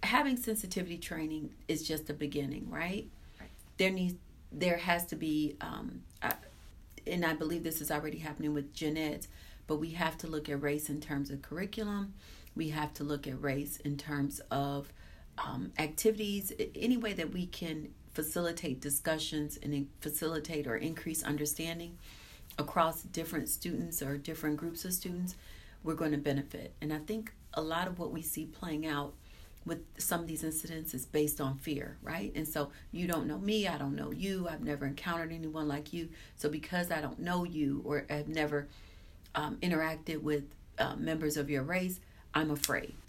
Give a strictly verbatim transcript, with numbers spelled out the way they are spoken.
having sensitivity training is just a beginning, right? Right. There needs, there has to be, um, uh, and I believe this is already happening with gen eds, but we have to look at race in terms of curriculum. We have to look at race in terms of um, activities, any way that we can facilitate discussions and facilitate or increase understanding across different students or different groups of students, we're going to benefit. And I think a lot of what we see playing out with some of these incidents is based on fear, right? And so you don't know me, I don't know you, I've never encountered anyone like you. So because I don't know you or have never um, interacted with uh, members of your race, I'm afraid.